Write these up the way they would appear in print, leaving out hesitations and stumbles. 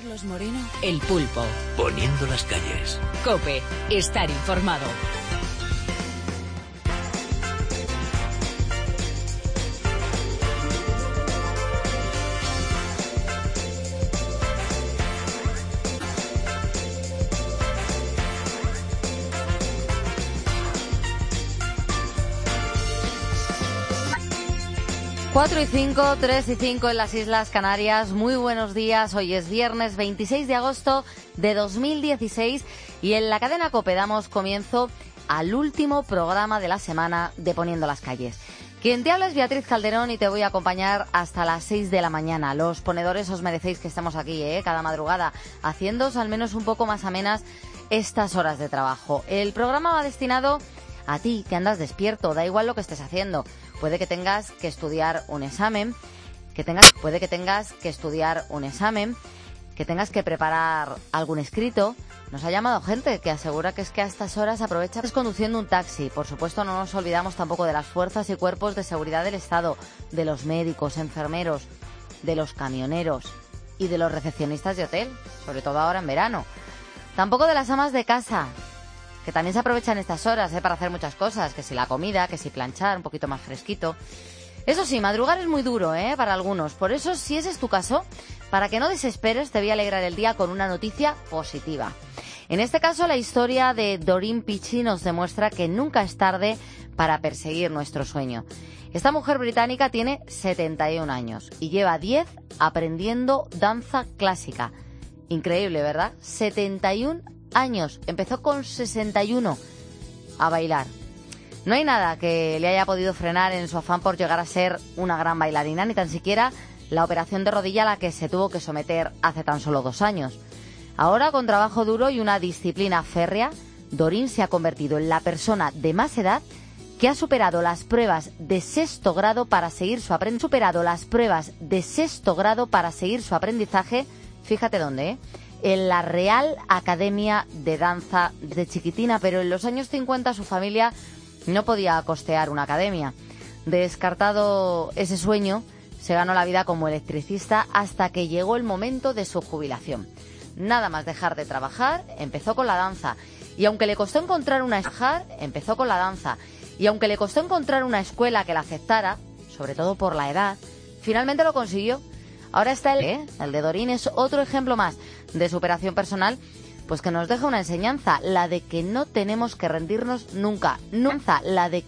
Carlos Moreno, El Pulpo. Poniendo las calles. COPE, estar informado. Cuatro y 5, 3 y 5 en las Islas Canarias. Muy buenos días. Hoy es viernes 26 de agosto de 2016 y en la cadena COPE damos comienzo al último programa de la semana de Poniendo las calles. Quien te habla es Beatriz Calderón y te voy a acompañar hasta las 6 de la mañana. Los ponedores os merecéis que estemos aquí, cada madrugada, haciéndoos al menos un poco más amenas estas horas de trabajo. El programa va destinado a ti, que andas despierto, da igual lo que estés haciendo. Puede que tengas que estudiar un examen, que tengas que preparar algún escrito. Nos ha llamado gente que asegura que es que a estas horas aprovecha conduciendo un taxi. Por supuesto, no nos olvidamos tampoco de las fuerzas y cuerpos de seguridad del Estado, de los médicos, enfermeros, de los camioneros y de los recepcionistas de hotel, sobre todo ahora en verano. Tampoco de las amas de casa, que también se aprovechan estas horas para hacer muchas cosas, que si la comida, que si planchar, un poquito más fresquito. Eso sí, madrugar es muy duro para algunos. Por eso, si ese es tu caso, para que no desesperes, te voy a alegrar el día con una noticia positiva. En este caso, la historia de Doreen Pichi nos demuestra que nunca es tarde para perseguir nuestro sueño. Esta mujer británica tiene 71 años y lleva 10 aprendiendo danza clásica. Increíble, ¿verdad? 71 años. Empezó con 61 a bailar. No hay nada que le haya podido frenar en su afán por llegar a ser una gran bailarina, ni tan siquiera la operación de rodilla a la que se tuvo que someter hace tan solo 2 años. Ahora, con trabajo duro y una disciplina férrea, Doreen se ha convertido en la persona de más edad que ha superado las pruebas de sexto grado para seguir su aprendizaje. Fíjate dónde, en la Real Academia de Danza de chiquitina, pero en los años 50 su familia no podía costear una academia. Descartado ese sueño, se ganó la vida como electricista hasta que llegó el momento de su jubilación. Nada más dejar de trabajar, empezó con la danza. Y aunque le costó encontrar una escuela que la aceptara, sobre todo por la edad, finalmente lo consiguió. Ahora está el de Doreen es otro ejemplo más de superación personal, pues que nos deja una enseñanza, la de que no tenemos que rendirnos nunca. Nunca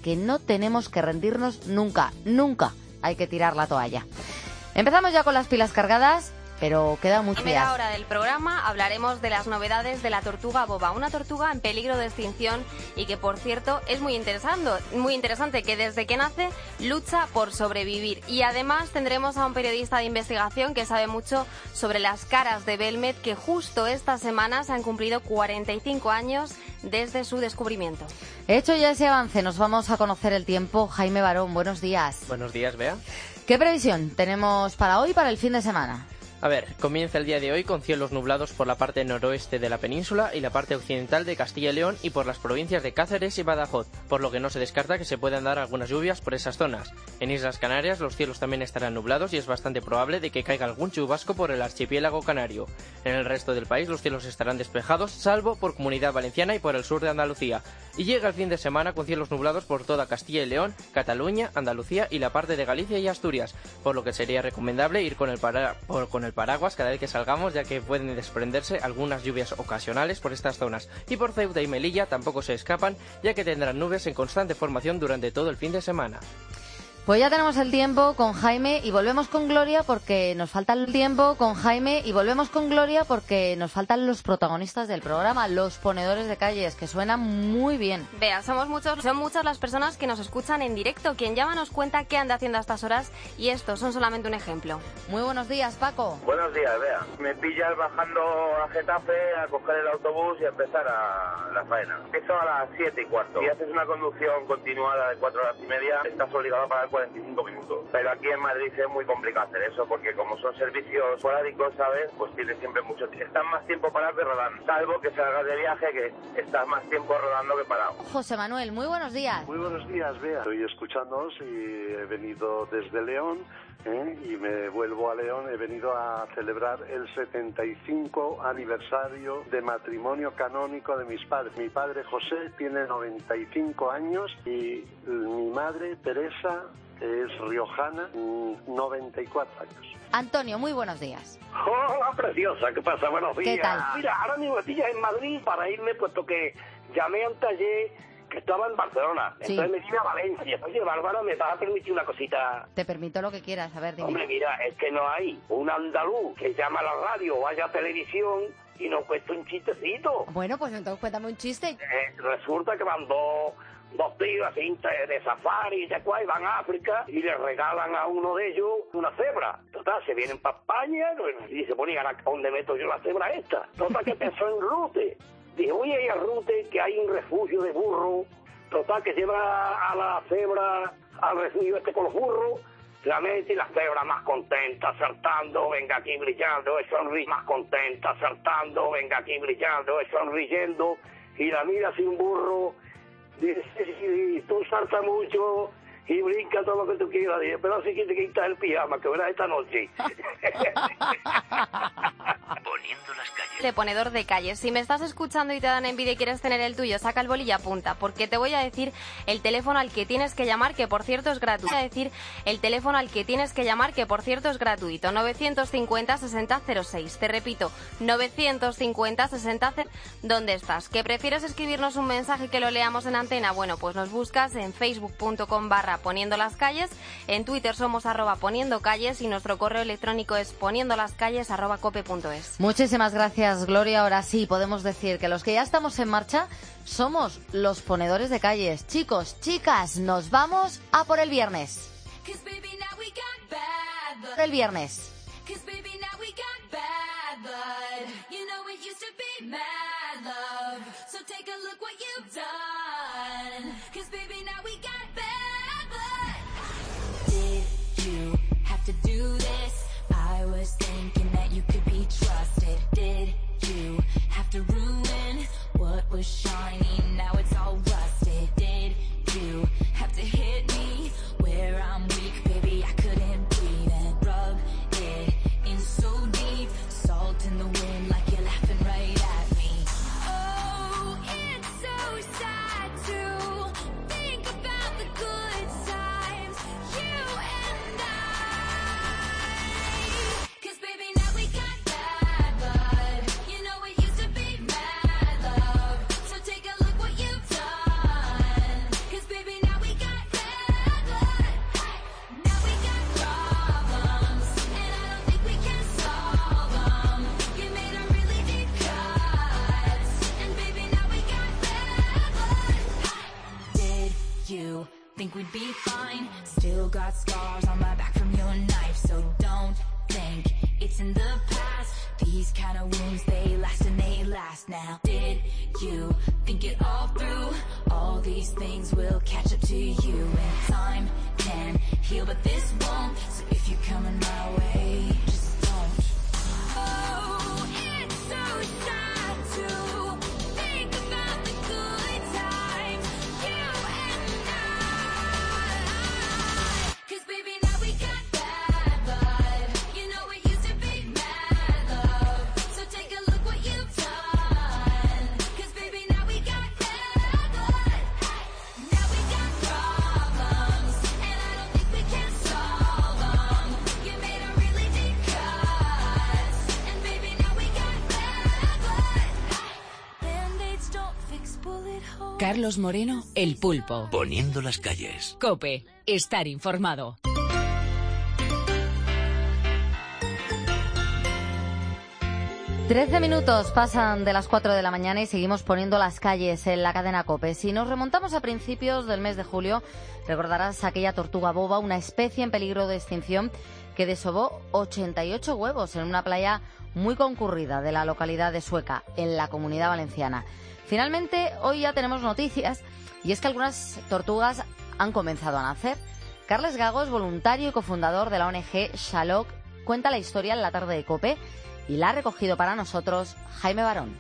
hay que tirar la toalla. Empezamos ya con las pilas cargadas, pero queda mucho. En la primera hora del programa hablaremos de las novedades de la tortuga boba, una tortuga en peligro de extinción y que, por cierto, es muy interesante, que desde que nace lucha por sobrevivir. Y además tendremos a un periodista de investigación que sabe mucho sobre las caras de Belmet, que justo esta semana se han cumplido 45 años desde su descubrimiento. Hecho ya ese avance, nos vamos a conocer el tiempo. Jaime Barón, buenos días. Buenos días, Bea. ¿Qué previsión tenemos para hoy, para el fin de semana? A ver, comienza el día de hoy con cielos nublados por la parte noroeste de la península y la parte occidental de Castilla y León y por las provincias de Cáceres y Badajoz, por lo que no se descarta que se puedan dar algunas lluvias por esas zonas. En Islas Canarias los cielos también estarán nublados y es bastante probable de que caiga algún chubasco por el archipiélago canario. En el resto del país los cielos estarán despejados, salvo por Comunidad Valenciana y por el sur de Andalucía. Y llega el fin de semana con cielos nublados por toda Castilla y León, Cataluña, Andalucía y la parte de Galicia y Asturias, por lo que sería recomendable ir con el paraguas cada vez que salgamos, ya que pueden desprenderse algunas lluvias ocasionales por estas zonas. Y por Ceuta y Melilla tampoco se escapan, ya que tendrán nubes en constante formación durante todo el fin de semana. Pues ya tenemos el tiempo con Jaime y volvemos con Gloria porque nos faltan los protagonistas del programa, los ponedores de calles, que suenan muy bien. Vea, son muchas las personas que nos escuchan en directo. Quien llama nos cuenta qué anda haciendo a estas horas y estos son solamente un ejemplo. Muy buenos días, Paco. Buenos días, Bea. Me pillas bajando a Getafe a coger el autobús y a empezar a la faena. Empiezo a las 7:15. Si haces una conducción continuada de 4 horas y media, estás obligado a pagar 45 minutos. Pero aquí en Madrid es muy complicado hacer eso, porque como son servicios esporádicos, ¿sabes? Pues tienes siempre mucho... Estás más tiempo parado que rodando. Salvo que salgas de viaje, que estás más tiempo rodando que parado. José Manuel, muy buenos días. Muy buenos días, Bea. Estoy escuchándoos y he venido desde León y me vuelvo a León. He venido a celebrar el 75 aniversario de matrimonio canónico de mis padres. Mi padre José tiene 95 años y mi madre Teresa, que es riojana, 94 años. Antonio, muy buenos días. Hola, preciosa, ¿qué pasa? Buenos días. ¿Qué tal? Mira, ahora mismo estoy en Madrid para irme, puesto que llamé a un taller que estaba en Barcelona. Sí. Entonces me vine a Valencia. Oye, Bárbara, ¿me vas a permitir una cosita? Te permito lo que quieras, a ver, dime. Hombre, mira, es que no hay un andaluz que llama a la radio o vaya a televisión y nos cuesta un chistecito. Bueno, pues entonces cuéntame un chiste. Resulta que van dos tíos así de safari y de cual van a África y le regalan a uno de ellos una cebra. Total, se vienen para España y se ponen a ¿dónde meto yo la cebra esta? Total, que pensó en Rute. Dijo, voy a ir a Rute, que hay un refugio de burro. Total, que lleva a la cebra al refugio con los burros. La mete y la cebra más contenta, saltando, venga aquí brillando, sonriendo, más contenta, saltando, venga aquí brillando, sonriendo. Y la mira sin burro. Dice, sí, tú saltas mucho y brinca todo lo que tú quieras. Dice, pero sí que te quitas el pijama, que verás esta noche. Poniendo las calles. De ponedor de calles. Si me estás escuchando y te dan envidia y quieres tener el tuyo, saca el boli y apunta, porque te voy a decir el teléfono al que tienes que llamar, que por cierto es gratuito. Voy a decir el teléfono al que tienes que llamar, que por cierto es gratuito. 950-6006. Te repito, 950-6006. ¿Dónde estás? ¿Que prefieres escribirnos un mensaje que lo leamos en antena? Bueno, pues nos buscas en facebook.com/poniendo las calles. En Twitter somos @poniendo calles y nuestro correo electrónico es poniendolascalles@cope.es. Muchísimas gracias, Gloria. Ahora sí, podemos decir que los que ya estamos en marcha somos los ponedores de calles. Chicos, chicas, nos vamos a por el viernes. Por el viernes. I was thinking that you could be trusted. Did you have to ruin what was shiny? Now it's all rusted. Did you have to hit me where I'm weak? Baby, I couldn't breathe and rub it in so deep. Salt in the wind like you're laughing right at me. Oh, it's so sad to think about the good times you and I. You think we'd be fine? Still got scars on my back from your knife, so don't think it's in the past. These kind of wounds, they last and they last now. Did you think it all through? All these things will catch up to you, and time can heal, but this won't. So if you're coming my way, just don't. Oh, it's so sad to think about the good times you and I. 'Cause baby, now we got bad blood. You know it used to be mad love. So take a look what you've done. 'Cause baby, now we got bad blood. Now we got problems, and I don't think we can solve them. You made a really deep cut, and baby, now we got bad blood. Band-Aids don't fix bullet holes. Carlos Moreno, El Pulpo. Poniendo las calles. COPE. Estar informado. Trece minutos pasan de las 4 de la mañana y seguimos poniendo las calles en la cadena COPE. Si nos remontamos a principios del mes de julio, recordarás aquella tortuga boba, una especie en peligro de extinción que desovó 88 huevos en una playa muy concurrida de la localidad de Sueca, en la Comunidad Valenciana. Finalmente, hoy ya tenemos noticias, y es que algunas tortugas han comenzado a nacer. Carles Gago es voluntario y cofundador de la ONG Xaloc. Cuenta la historia en la tarde de COPE y la ha recogido para nosotros Jaime Barón.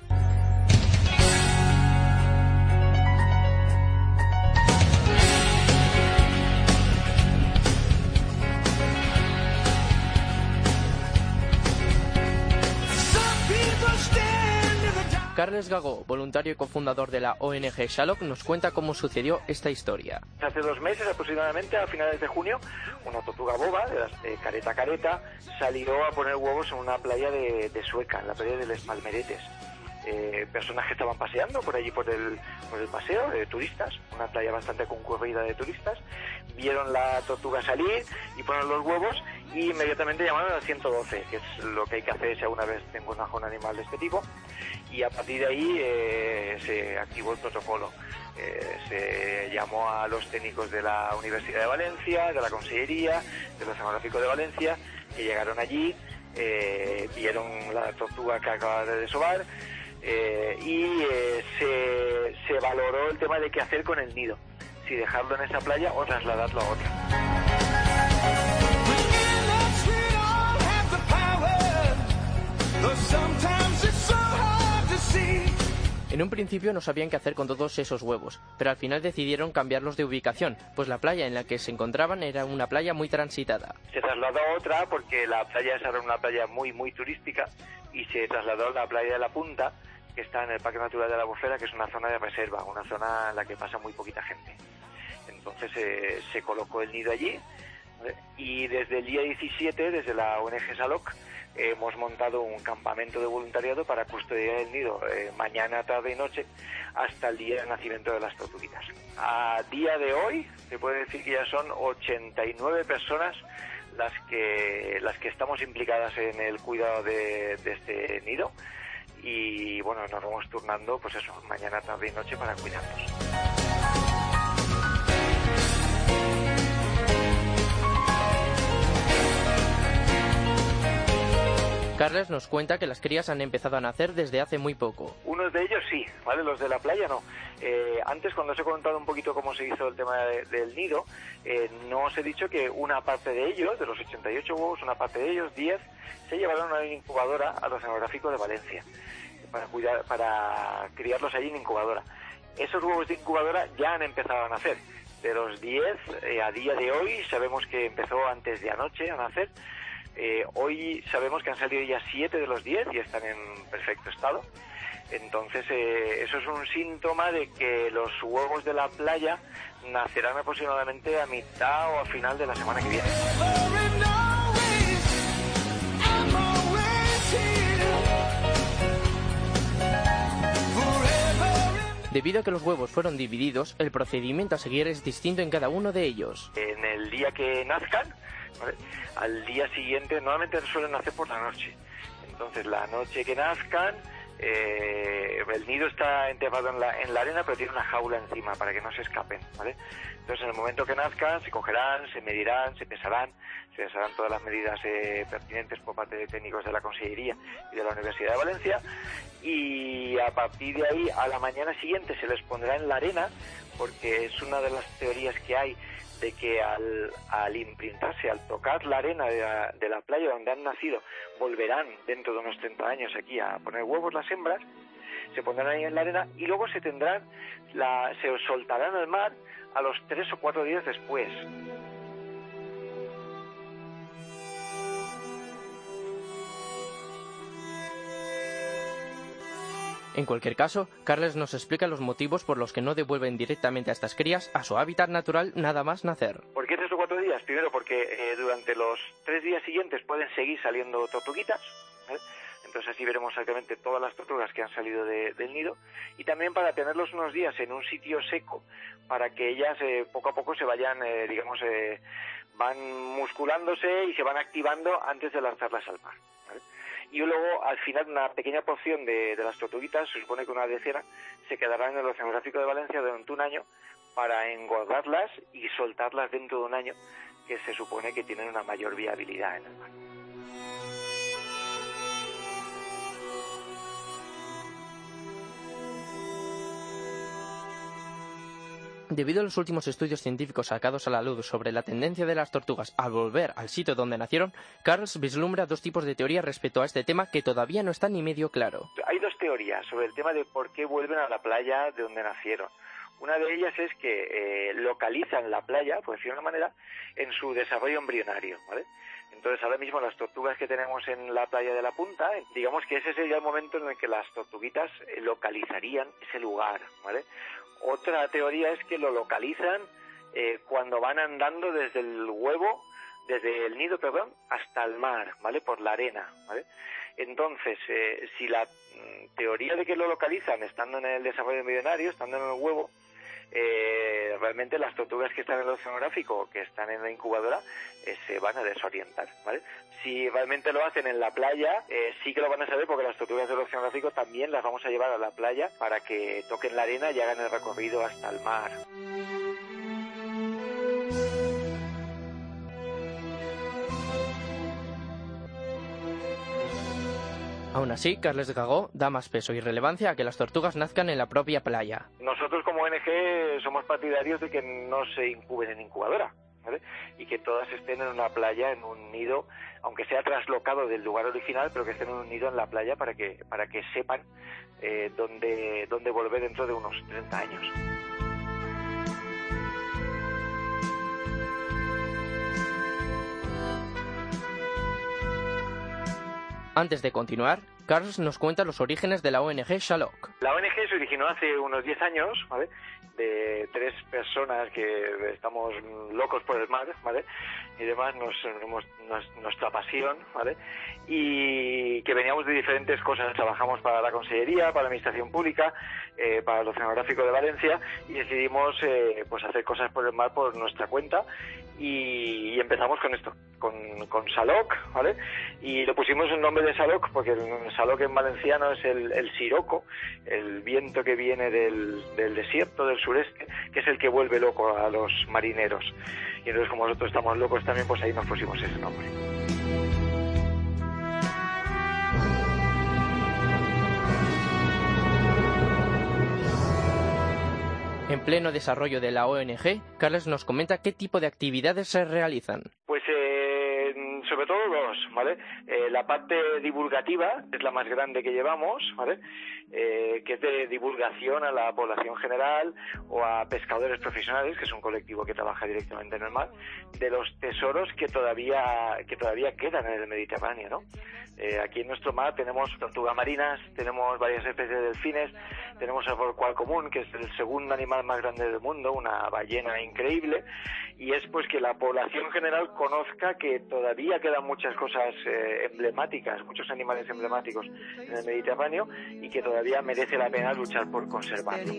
Carles Gagó, voluntario y cofundador de la ONG Shalok, nos cuenta cómo sucedió esta historia. Hace 2 meses aproximadamente, a finales de junio, una tortuga boba de careta a careta salió a poner huevos en una playa de Sueca, en la playa de Les Palmeretes. Personas que estaban paseando por allí por el paseo, de turistas, una playa bastante concurrida de turistas, vieron la tortuga salir y poner los huevos y inmediatamente llamaron al 112, que es lo que hay que hacer si alguna vez te encuentras con un animal de este tipo, y a partir de ahí se activó el protocolo. Se llamó a los técnicos de la Universidad de Valencia, de la Consellería, del Oceanográfico de Valencia, que llegaron allí, vieron la tortuga que acababa de desovar, y se valoró el tema de qué hacer con el nido, si dejarlo en esa playa o trasladarlo a otra. En un principio no sabían qué hacer con todos esos huevos, pero al final decidieron cambiarlos de ubicación, pues la playa en la que se encontraban era una playa muy transitada. Se trasladó a otra porque la playa esa era una playa muy turística, y se trasladó a la playa de la Punta, que está en el Parque Natural de la Albufera, que es una zona de reserva, una zona en la que pasa muy poquita gente. Entonces se colocó el nido allí, y desde el día 17, desde la ONG Shalok, hemos montado un campamento de voluntariado para custodiar el nido mañana, tarde y noche hasta el día del nacimiento de las tortuguitas. A día de hoy se puede decir que ya son 89 personas las que estamos implicadas en el cuidado de este nido, y bueno, nos vamos turnando pues eso, mañana, tarde y noche para cuidarlos. Carles nos cuenta que las crías han empezado a nacer desde hace muy poco. Unos de ellos sí, ¿vale? Los de la playa no. Antes, cuando os he contado un poquito cómo se hizo el tema del nido, no os he dicho que una parte de ellos, de los 88 huevos, una parte de ellos, 10, se llevaron a una incubadora al Oceanográfico de Valencia para criarlos allí en incubadora. Esos huevos de incubadora ya han empezado a nacer. De los 10, a día de hoy, sabemos que empezó antes de anoche a nacer. Hoy sabemos que han salido ya 7 de los 10 y están en perfecto estado. Entonces eso es un síntoma de que los huevos de la playa nacerán aproximadamente a mitad o a final de la semana que viene. Debido a que los huevos fueron divididos, el procedimiento a seguir es distinto en cada uno de ellos. En el día que nazcan, ¿vale?, al día siguiente, normalmente suelen nacer por la noche. Entonces, la noche que nazcan, el nido está enterrado en la arena, pero tiene una jaula encima para que no se escapen, ¿vale? Entonces, en el momento que nazcan, se cogerán, se medirán, se pesarán todas las medidas pertinentes por parte de técnicos de la Consellería y de la Universidad de Valencia, y a partir de ahí, a la mañana siguiente, se les pondrá en la arena, porque es una de las teorías que hay de que al imprintarse, al tocar la arena de la playa donde han nacido, volverán dentro de unos 30 años aquí a poner huevos las hembras, se pondrán ahí en la arena y luego se soltarán al mar a los 3 o 4 días después. En cualquier caso, Carles nos explica los motivos por los que no devuelven directamente a estas crías a su hábitat natural nada más nacer. ¿Por qué 3 o 4 días? Primero porque durante los 3 días siguientes pueden seguir saliendo tortuguitas, ¿vale? Entonces así veremos exactamente todas las tortugas que han salido del nido, y también para tenerlos unos días en un sitio seco para que ellas poco a poco se vayan, van musculándose y se van activando antes de lanzarlas al mar, ¿vale? Y luego, al final, una pequeña porción de las tortuguitas, se supone que una decena, se quedarán en el Oceanográfico de Valencia durante un año para engordarlas y soltarlas dentro de un año, que se supone que tienen una mayor viabilidad en el mar. Debido a los últimos estudios científicos sacados a la luz sobre la tendencia de las tortugas a volver al sitio donde nacieron, Carles vislumbra 2 tipos de teoría respecto a este tema que todavía no están ni medio claro. Hay 2 teorías sobre el tema de por qué vuelven a la playa de donde nacieron. Una de ellas es que localizan la playa, por decirlo de una manera, en su desarrollo embrionario, ¿vale? Entonces ahora mismo las tortugas que tenemos en la playa de la Punta, digamos que ese sería el momento en el que las tortuguitas localizarían ese lugar, ¿vale? Otra teoría es que lo localizan cuando van andando desde el nido, hasta el mar, ¿vale? Por la arena, ¿vale? Entonces, si la teoría de que lo localizan estando en el desarrollo embrionario, estando en el huevo, realmente las tortugas que están en el oceanográfico, que están en la incubadora, se van a desorientar, ¿vale? Si realmente lo hacen en la playa, sí que lo van a saber, porque las tortugas del oceanográfico también las vamos a llevar a la playa para que toquen la arena y hagan el recorrido hasta el mar. Aún así, Carles Gagó da más peso y relevancia a que las tortugas nazcan en la propia playa. Nosotros como ONG somos partidarios de que no se incuben en incubadora, ¿vale? Y que todas estén en una playa, en un nido, aunque sea traslocado del lugar original, pero que estén en un nido en la playa para que sepan dónde volver dentro de unos 30 años. Antes de continuar, Carles nos cuenta los orígenes de la ONG Xaloc. La ONG se originó hace unos 10 años, ¿vale? De 3 personas que estamos locos por el mar, ¿vale? Y demás, nuestra pasión, ¿vale? Y que veníamos de diferentes cosas. Trabajamos para la Consellería, para la Administración Pública, para el Oceanográfico de Valencia, y decidimos pues hacer cosas por el mar por nuestra cuenta, y empezamos con esto, con Xaloc, ¿vale? Y le pusimos el nombre de Xaloc porque el Xaloc en valenciano es el siroco, el viento que viene del desierto, del sureste, que es el que vuelve loco a los marineros. Y entonces, como nosotros estamos locos también, pues ahí nos pusimos ese nombre. En pleno desarrollo de la ONG, Carles nos comenta qué tipo de actividades se realizan. Pues sobre todo dos, ¿vale? La parte divulgativa es la más grande que llevamos, ¿vale? Que es de divulgación a la población general o a pescadores profesionales, que es un colectivo que trabaja directamente en el mar, de los tesoros que todavía quedan en el Mediterráneo, ¿no? Aquí en nuestro mar tenemos tortugas marinas, tenemos varias especies de delfines, tenemos el rorcual común, que es el segundo animal más grande del mundo, una ballena increíble, y es pues que la población general conozca que todavía quedan muchas cosas emblemáticas, muchos animales emblemáticos en el Mediterráneo, y que todavía merece la pena luchar por conservarlo.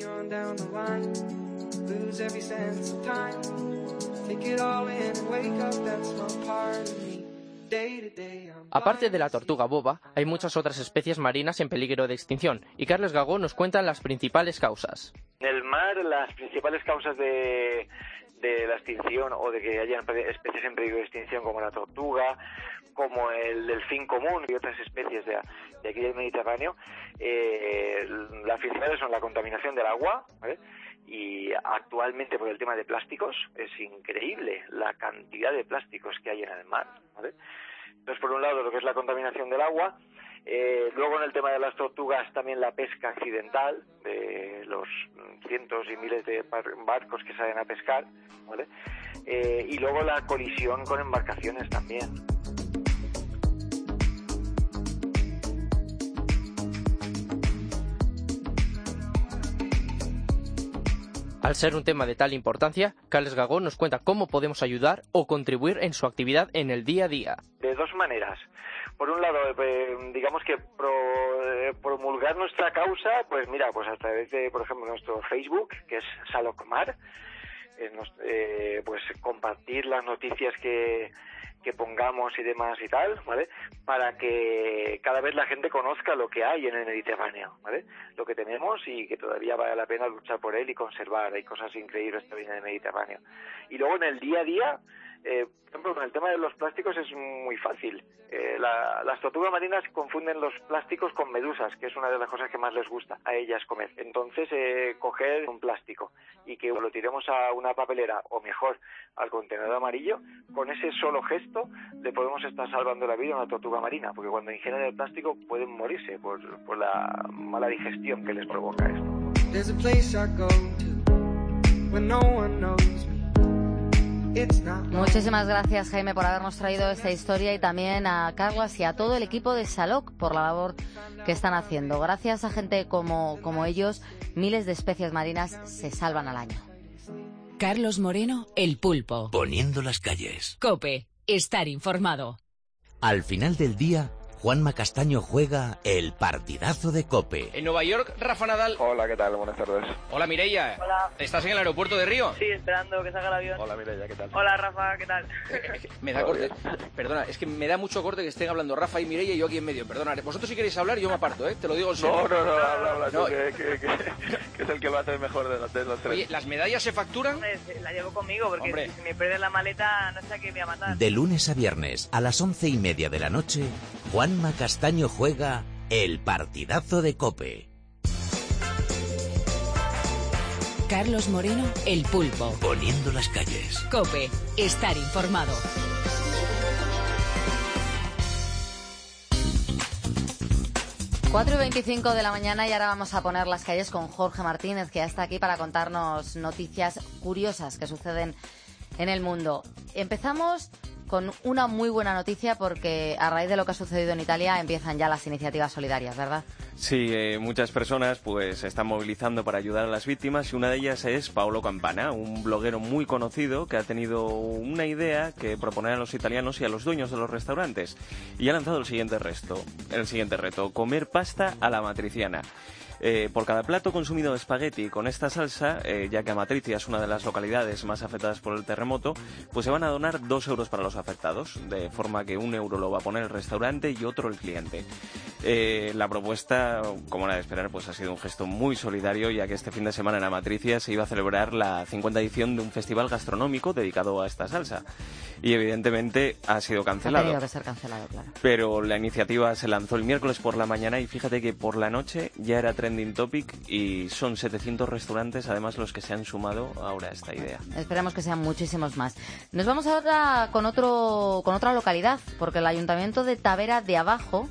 Aparte de la tortuga boba, hay muchas otras especies marinas en peligro de extinción, y Carles Gagó nos cuenta las principales causas. En el mar, las principales causas de la extinción, o de que haya especies en peligro de extinción, como la tortuga, como el delfín común y otras especies de aquí del Mediterráneo, las principales son la contaminación del agua, ¿vale? Y actualmente, por el tema de plásticos, es increíble la cantidad de plásticos que hay en el mar, ¿vale? Entonces, por un lado, lo que es la contaminación del agua. Luego, en el tema de las tortugas, también la pesca accidental, de los cientos y miles de barcos que salen a pescar, ¿vale? Y luego la colisión con embarcaciones también. Al ser un tema de tal importancia, Carles Gagó nos cuenta cómo podemos ayudar o contribuir en su actividad en el día a día. De dos maneras. Por un lado, digamos que promulgar nuestra causa, pues mira, pues a través de, por ejemplo, nuestro Facebook, que es Xalocmar, pues compartir las noticias que pongamos y demás y tal, ¿vale? Para que cada vez la gente conozca lo que hay en el Mediterráneo, ¿vale? Lo que tenemos, y que todavía vale la pena luchar por él y conservar. Hay cosas increíbles también en el Mediterráneo. Y luego en el día a día, por ejemplo, con el tema de los plásticos es muy fácil. Las tortugas marinas confunden los plásticos con medusas, que es una de las cosas que más les gusta a ellas comer. Entonces, coger un plástico y que lo tiremos a una papelera, o mejor, al contenedor amarillo, con ese solo gesto le podemos estar salvando la vida a una tortuga marina, porque cuando ingieren el plástico pueden morirse por la mala digestión que les provoca esto. Muchísimas gracias, Jaime, por habernos traído esta historia, y también a Carlos y a todo el equipo de Salok por la labor que están haciendo. Gracias a gente como ellos, miles de especies marinas se salvan al año. Carlos Moreno, El Pulpo. Poniendo las calles. COPE. Estar informado. Al final del día, Juanma Castaño juega el partidazo de COPE. En Nueva York, Rafa Nadal. Hola, ¿qué tal? Buenas tardes. Hola, Mireia. Hola. ¿Estás en el aeropuerto de Río? Sí, esperando que salga el avión. Hola, Mireia, ¿qué tal? Hola, Rafa, ¿qué tal? Me da corte. Perdona, es que me da mucho corte que estén hablando Rafa y Mireia y yo aquí en medio. Perdona, vosotros si queréis hablar, yo me aparto, ¿eh? Te lo digo en serio. No, habla tú, que es el que va a hacer mejor de los tres. Oye, ¿las medallas se facturan? La llevo conmigo, porque si me pierdes la maleta, no sé a qué me voy a matar. De lunes a viernes, a las 11:30 de la noche, Juanma Castaño juega el partidazo de COPE. Carlos Moreno, El Pulpo. Poniendo las calles. COPE. Estar informado. Cuatro y 25 de la mañana, y ahora vamos a poner las calles con Jorge Martínez, que ya está aquí para contarnos noticias curiosas que suceden en el mundo. Empezamos con una muy buena noticia, porque a raíz de lo que ha sucedido en Italia empiezan ya las iniciativas solidarias, ¿verdad? Sí, muchas personas pues se están movilizando para ayudar a las víctimas, y una de ellas es Paolo Campana, un bloguero muy conocido que ha tenido una idea que proponer a los italianos y a los dueños de los restaurantes, y ha lanzado el siguiente reto: comer pasta a la matriciana. Por cada plato consumido de espagueti con esta salsa, ya que Amatricia es una de las localidades más afectadas por el terremoto, pues se van a donar 2 euros para los afectados, de forma que 1 euro lo va a poner el restaurante y otro el cliente. La propuesta, como era de esperar, pues ha sido un gesto muy solidario, ya que este fin de semana en Amatricia se iba a celebrar la 50ª edición de un festival gastronómico dedicado a esta salsa, y evidentemente ha sido cancelado. Ha tenido que ser cancelado, claro. Pero la iniciativa se lanzó el miércoles por la mañana, y fíjate que por la noche ya era trending topic, y son 700 restaurantes además los que se han sumado ahora a esta idea. Esperemos que sean muchísimos más. Nos vamos ahora con otra localidad, porque el Ayuntamiento de Tavera de Abajo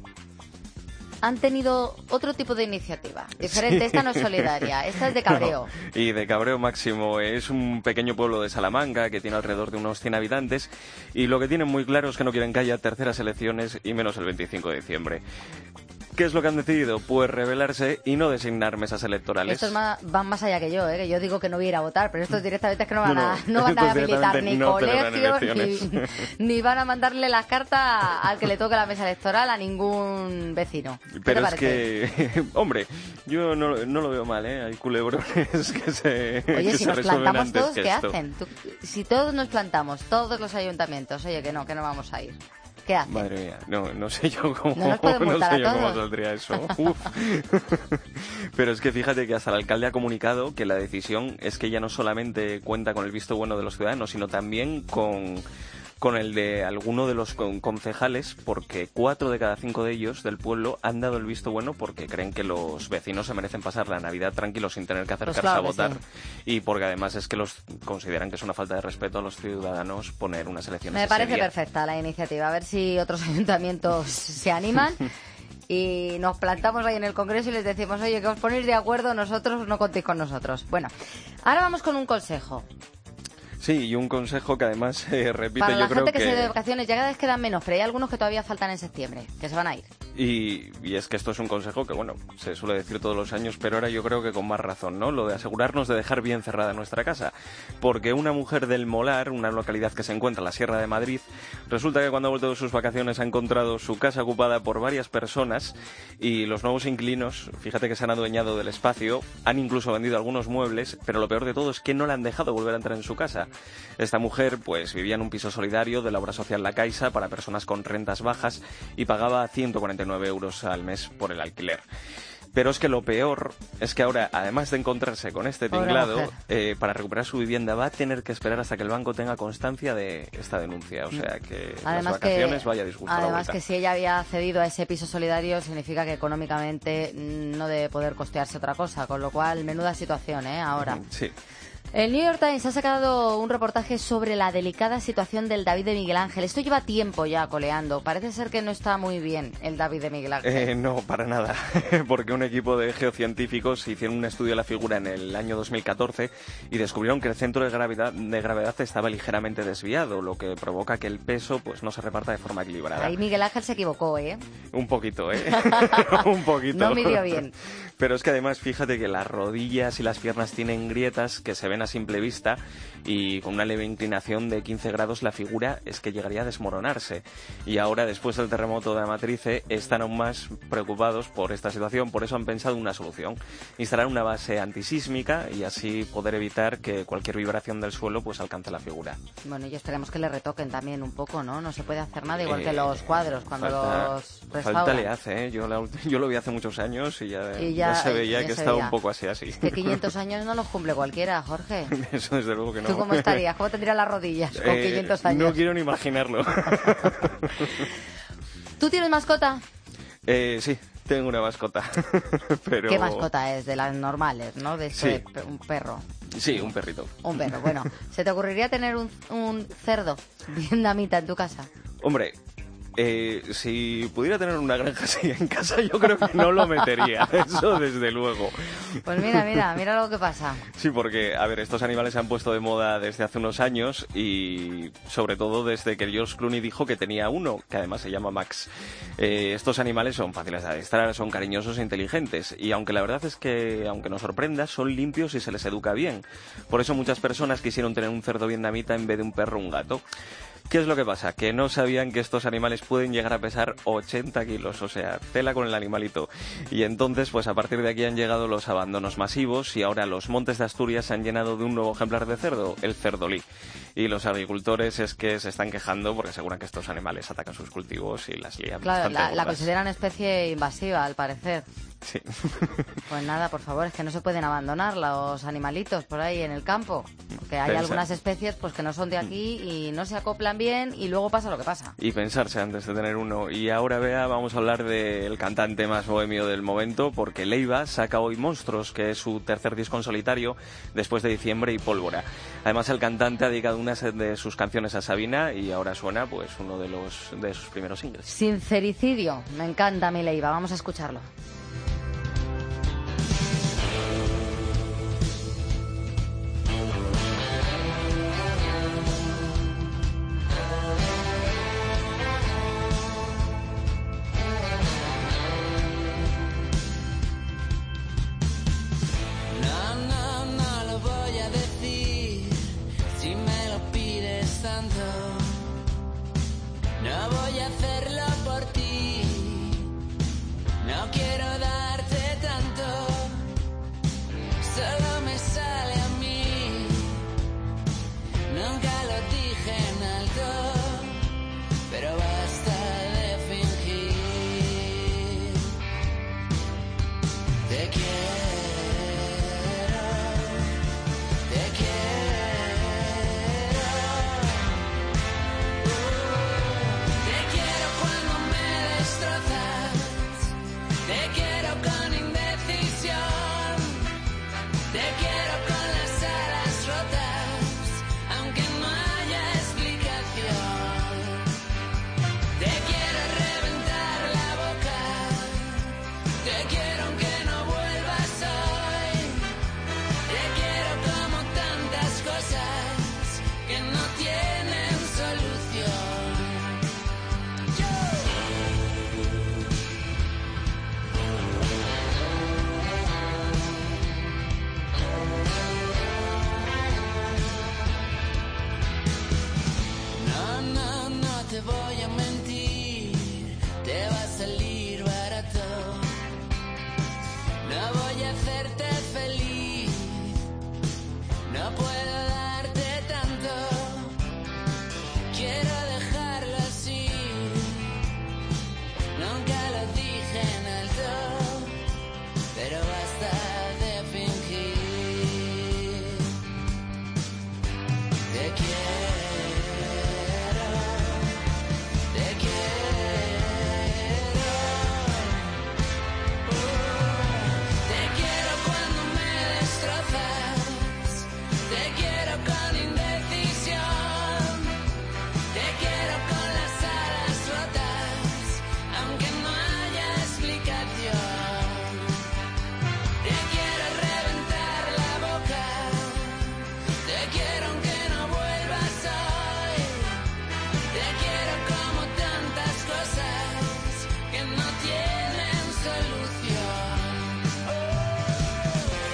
han tenido otro tipo de iniciativa diferente. Sí. Esta no es solidaria, esta es de cabreo. No, y de cabreo máximo. Es un pequeño pueblo de Salamanca que tiene alrededor de unos 100 habitantes, y lo que tienen muy claro es que no quieren que haya terceras elecciones, y menos el 25 de diciembre. ¿Qué es lo que han decidido? Pues rebelarse y no designar mesas electorales. Estos van más allá que yo, que yo digo que no voy a ir a votar, pero estos directamente es que no van a habilitar ni colegios, ni van a mandarle las cartas al que le toque la mesa electoral a ningún vecino. Pero es que, hombre, yo no lo veo mal, ¿eh? Hay culebrones que se Oye, si nos plantamos todos, ¿qué esto hacen? Si todos nos plantamos, todos los ayuntamientos, oye, que no vamos a ir. ¿Qué hacen? Madre mía, no sé yo cómo, cómo saldría eso. Uf. Pero es que fíjate que hasta el alcalde ha comunicado que la decisión es que ya no solamente cuenta con el visto bueno de los ciudadanos, sino también con el de alguno de los concejales, porque 4 de cada 5 de ellos del pueblo han dado el visto bueno porque creen que los vecinos se merecen pasar la Navidad tranquilos sin tener que acercarse a votar, y porque además es que los consideran que es una falta de respeto a los ciudadanos poner unas elecciones. Me parece perfecta la iniciativa, a ver si otros ayuntamientos se animan y nos plantamos ahí en el Congreso y les decimos, oye, que os ponéis de acuerdo, nosotros no contéis con nosotros. Bueno, ahora vamos con un consejo. Sí, y un consejo que además repite, para la yo creo gente que se va de vacaciones, ya cada vez quedan menos, pero hay algunos que todavía faltan en septiembre, que se van a ir. Y es que esto es un consejo que, bueno, se suele decir todos los años, pero ahora yo creo que con más razón, ¿no? Lo de asegurarnos de dejar bien cerrada nuestra casa. Porque una mujer del Molar, una localidad que se encuentra en la Sierra de Madrid, resulta que cuando ha vuelto de sus vacaciones ha encontrado su casa ocupada por varias personas, y los nuevos inquilinos, fíjate que se han adueñado del espacio, han incluso vendido algunos muebles, pero lo peor de todo es que no la han dejado volver a entrar en su casa. Esta mujer, pues, vivía en un piso solidario de la obra social La Caixa para personas con rentas bajas y pagaba 149 euros al mes por el alquiler. Pero es que lo peor es que ahora, además de encontrarse con este tinglado, para recuperar su vivienda va a tener que esperar hasta que el banco tenga constancia de esta denuncia. O sea que además las vacaciones vaya disgusto a la vuelta. Además que si ella había accedido a ese piso solidario, significa que económicamente no debe poder costearse otra cosa. Con lo cual, menuda situación, ahora. Sí. El New York Times ha sacado un reportaje sobre la delicada situación del David de Miguel Ángel. Esto lleva tiempo ya coleando. Parece ser que no está muy bien el David de Miguel Ángel. No, para nada. Porque un equipo de geocientíficos hicieron un estudio de la figura en el año 2014 y descubrieron que el centro de gravedad estaba ligeramente desviado, lo que provoca que el peso pues no se reparta de forma equilibrada. Ahí Miguel Ángel se equivocó, ¿eh? Un poquito, ¿eh? Un poquito. No midió bien. Pero es que además, fíjate que las rodillas y las piernas tienen grietas que se ven a simple vista y con una leve inclinación de 15 grados la figura es que llegaría a desmoronarse. Y ahora, después del terremoto de Amatrice, están aún más preocupados por esta situación. Por eso han pensado una solución: instalar una base antisísmica y así poder evitar que cualquier vibración del suelo pues alcance la figura. Bueno, y esperemos que le retoquen también un poco, ¿no? No se puede hacer nada, igual que los cuadros cuando los restauran. Falta le hace, ¿eh? Yo lo vi hace muchos años y ya se veía que estaba un poco así. Es que 500 años no los cumple cualquiera, Jorge. Eso desde luego que no. ¿Tú cómo estarías? ¿Cómo tendrías las rodillas con 500 años? No quiero ni imaginarlo. ¿Tú tienes mascota? Sí, tengo una mascota. Pero... ¿Qué mascota es? De las normales, ¿no? Sí. Un perro. Sí, un perrito. Un perro, bueno. ¿Se te ocurriría tener un cerdo vietnamita en tu casa? Hombre... si pudiera tener una granja así en casa, yo creo que no lo metería, eso desde luego. Pues mira lo que pasa. Sí, porque, a ver, estos animales se han puesto de moda desde hace unos años y sobre todo desde que George Clooney dijo que tenía uno, que además se llama Max. Estos animales son fáciles de adestrar, son cariñosos e inteligentes y aunque la verdad es que, aunque nos sorprenda, son limpios y se les educa bien. Por eso muchas personas quisieron tener un cerdo vietnamita en vez de un perro o un gato. ¿Qué es lo que pasa? Que no sabían que estos animales pueden llegar a pesar 80 kilos, o sea, tela con el animalito. Y entonces, pues a partir de aquí han llegado los abandonos masivos y ahora los montes de Asturias se han llenado de un nuevo ejemplar de cerdo, el cerdolí. Y los agricultores es que se están quejando porque aseguran que estos animales atacan sus cultivos y las lían. Claro, la consideran especie invasiva, al parecer. Sí. Pues nada, por favor, es que no se pueden abandonar los animalitos por ahí en el campo. Porque hay algunas especies pues que no son de aquí y no se acoplan bien y luego pasa lo que pasa. Y pensarse antes de tener uno. Y ahora, Bea, vamos a hablar del cantante más bohemio del momento, porque Leiva saca hoy Monstruos, que es su tercer disco en solitario después de Diciembre y Pólvora. Además, el cantante ha dedicado una de sus canciones a Sabina y ahora suena pues uno de sus primeros singles. Sincericidio, me encanta mi Leiva, vamos a escucharlo. No voy a hacerlo por ti, no quiero darte tanto, solo me sale a mí, nunca lo dije en alto, pero basta de fingir, te quiero. Te voy a mentir, te va a salir barato. No voy a hacerte feliz, no puedo darte tanto. Quiero dejarlo así, nunca lo dije en alto, pero basta de fingir. Te quiero. Te quiero cuando me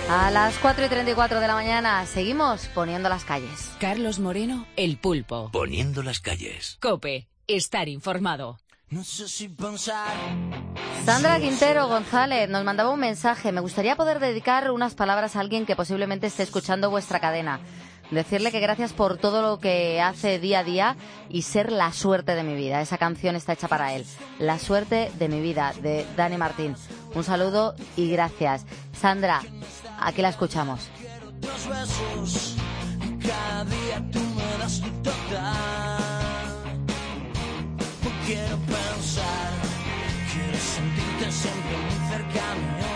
A las 4:34 de la mañana seguimos poniendo las calles. Carlos Moreno, El Pulpo. Poniendo las calles. COPE. Estar informado. No sé si pensar. Sandra Quintero González nos mandaba un mensaje. Me gustaría poder dedicar unas palabras a alguien que posiblemente esté escuchando vuestra cadena. Decirle que gracias por todo lo que hace día a día y ser la suerte de mi vida. Esa canción está hecha para él. La suerte de mi vida, de Dani Martín. Un saludo y gracias. Sandra, aquí la escuchamos. Otros besos, cada día tú me das tu total. No quiero pensar, quiero sentirte siempre muy cercano.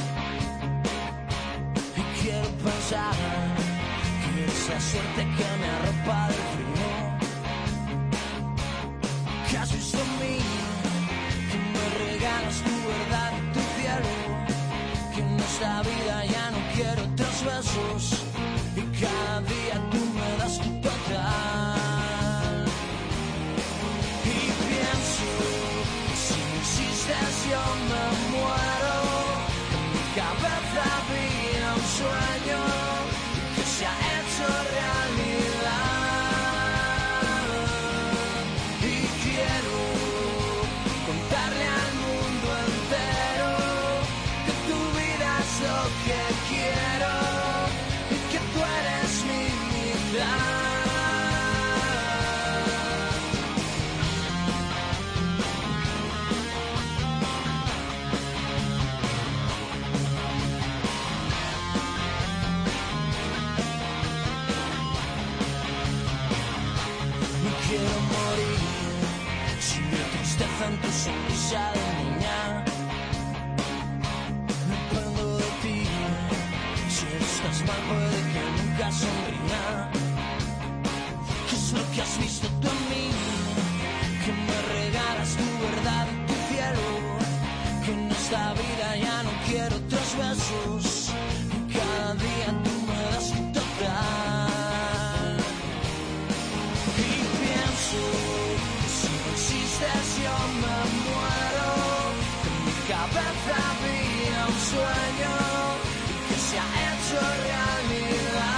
Y quiero pensar que eres la suerte que me arropa del frío. Que has visto en mí, que me regalas tu verdad y tu cielo. Que en esta vida ya no quiero otros besos. Y cada día tú me das tu total. Y pienso, si no existes yo me muero. En mi cabeza había un sueño que se ha hecho realidad. Y quiero contarle al mundo entero que tu vida es lo que quiero y que tú eres mi vida. No quiero morir sin la tristeza en tu sonrisa de niña. No aprendo de ti, si estás mal puede que nunca sonría. ¿Qué es lo que has visto tú en mí? Que me regalas tu verdad y tu cielo. Que en esta vida ya no quiero otros besos. Y cada día tú me das tu total. Y pienso, si no existes yo me muero. En mi cabeza había un sueño que se ha hecho realidad.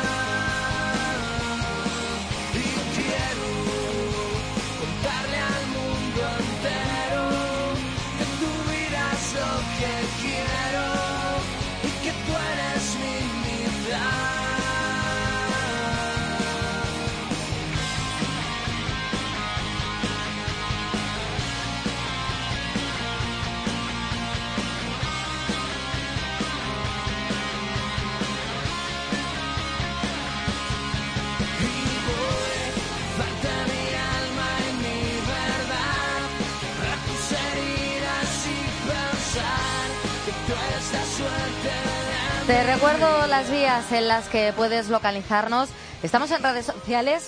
Y quiero contarle al mundo entero que tu vida es lo que quiero y que tú eres mi vida. Te recuerdo las vías en las que puedes localizarnos. Estamos en redes sociales,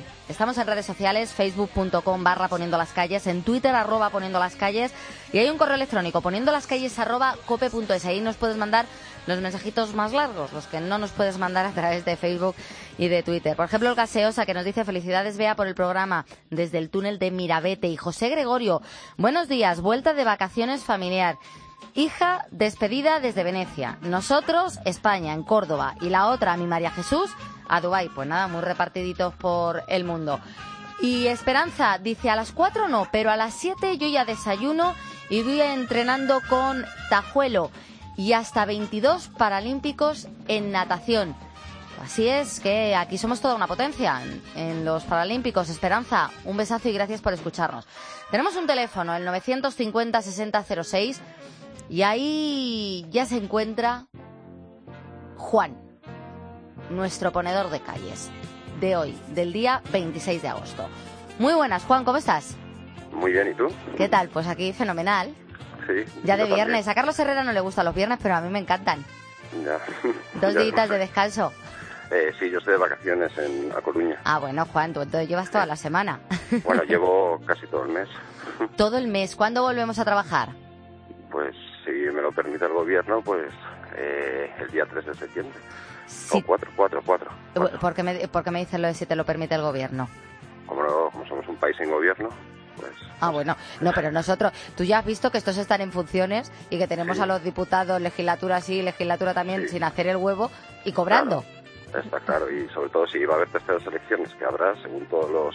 facebook.com/poniendo las calles, en Twitter @poniendo las calles, y hay un correo electrónico poniendolascalles@cope.es. Ahí nos puedes mandar los mensajitos más largos, los que no nos puedes mandar a través de Facebook y de Twitter. Por ejemplo, el Gaseosa, que nos dice: felicidades, Bea, por el programa desde el túnel de Mirabete. Y José Gregorio: buenos días, vuelta de vacaciones familiar. Hija despedida desde Venecia. Nosotros, España, en Córdoba. Y la otra, mi María Jesús, a Dubái. Pues nada, muy repartiditos por el mundo. Y Esperanza dice: a las 4 no, pero a las 7 yo ya desayuno y voy entrenando con Tajuelo. Y hasta 22 paralímpicos en natación. Así es que aquí somos toda una potencia en los Paralímpicos. Esperanza, un besazo y gracias por escucharnos. Tenemos un teléfono, el 950-6006, y ahí ya se encuentra Juan, nuestro ponedor de calles de hoy, del día 26 de agosto. Muy buenas, Juan, ¿cómo estás? Muy bien, ¿y tú? ¿Qué tal? Pues aquí fenomenal. Sí. Ya de viernes. A Carlos Herrera no le gustan los viernes, pero a mí me encantan. Ya. 2 días de descanso. Sí, yo estoy de vacaciones A Coruña. Ah, bueno, Juan, tú entonces llevas toda la semana. Bueno, llevo casi todo el mes. Todo el mes. ¿Cuándo volvemos a trabajar? Pues si me lo permite el gobierno, pues el día 3 de septiembre. Sí. O 4. ¿Por qué me dices lo de si te lo permite el gobierno? Como somos un país sin gobierno. pues... Ah, bueno, no, pero nosotros, tú ya has visto que estos están en funciones y que tenemos a los diputados, legislatura sí, legislatura también, sin hacer el huevo y cobrando. Claro, está claro, y sobre todo si va a haber terceras elecciones, que habrá, según todos los...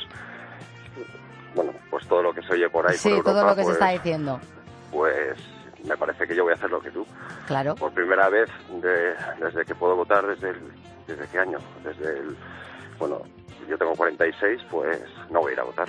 Bueno, pues todo lo que se oye por ahí, por Europa, todo lo que pues, se está diciendo. Pues me parece que yo voy a hacer lo que tú. Claro. Por primera vez desde que puedo votar, ¿desde qué año? Bueno, yo tengo 46, pues no voy a ir a votar.